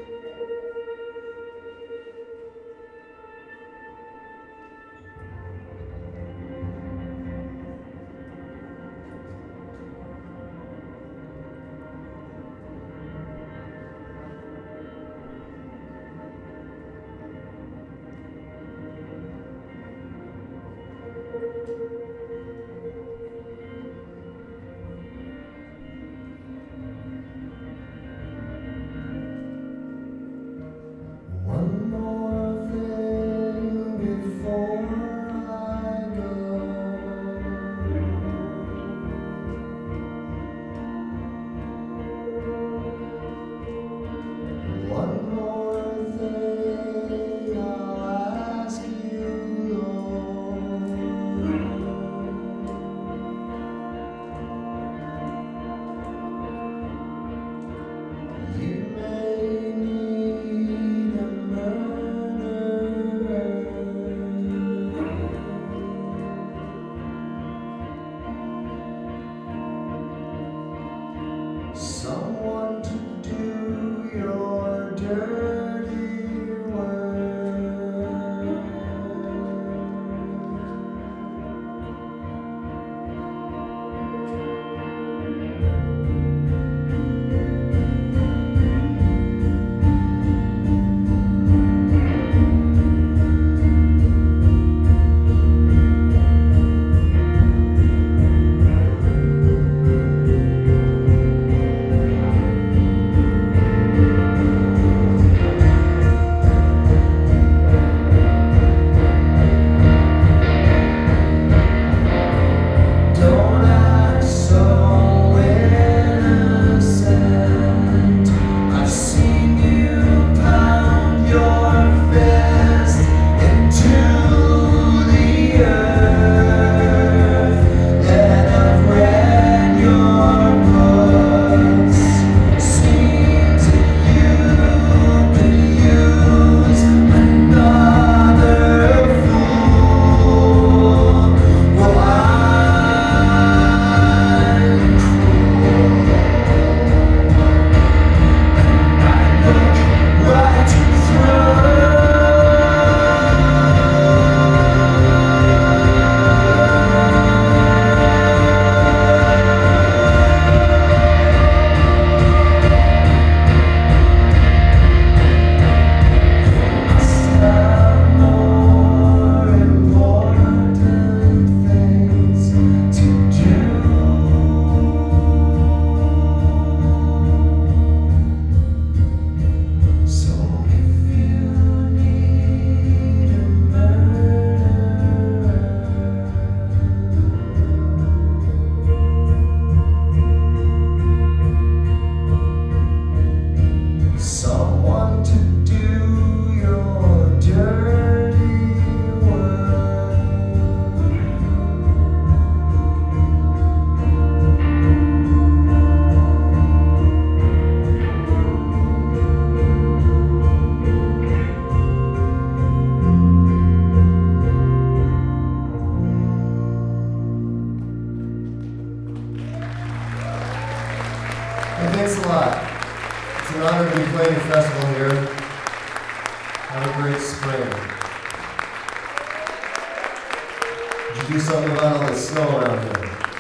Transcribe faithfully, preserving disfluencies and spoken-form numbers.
One more thing before I go. One more thing I'll ask you, Lord. You may need a murderer, someone to do your dirty work. Don't act so innocent. I've seen you pound your fist into the earth, and I've read your books. Seems that you could use another fool. Well, I'm cruel, and I look right through. Must have more important things to do. So if you need a murderer, someone to do your dirty work. Hey, thanks a lot. It's an honor to be playing a festival here. Have a great spring. Did you do something about all the snow around here?